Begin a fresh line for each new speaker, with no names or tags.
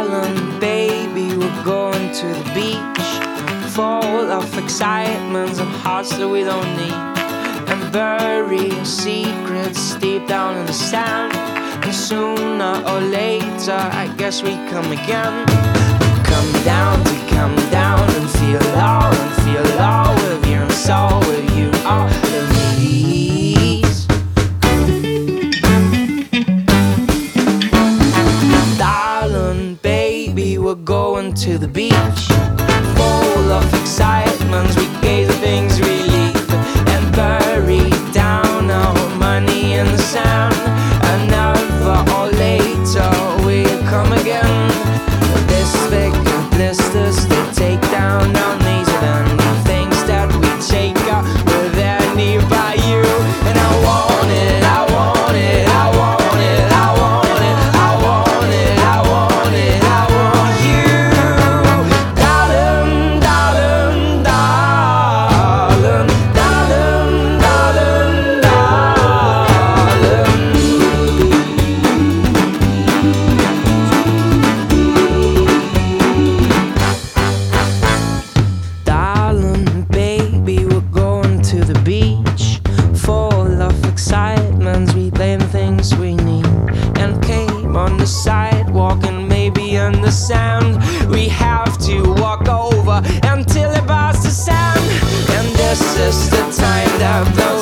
Darling, baby, we're going to the beach, full of excitements and hearts that we don't need, and bury our secrets deep down in the sand. And sooner or later, I guess we come again. Come down and feel all of your soul with you, all of these. Darling, baby, we're going to the beach, full of excitements. We gaze at things we leave and bury down our money in the sand. And never or later we'll come again. This thick blisters, they take down our knees, and the things that we take out with any by you. And I want it, I want it, I want it, I want it, I want it, I want it, I want you. Darling, darling, darling, darling, darling, darling. Darling, baby, we're going to the beach, full of excitements. We blame things we need, and came on the sidewalk and maybe on the sand. We have to walk over until it bars the sand. And this is the time that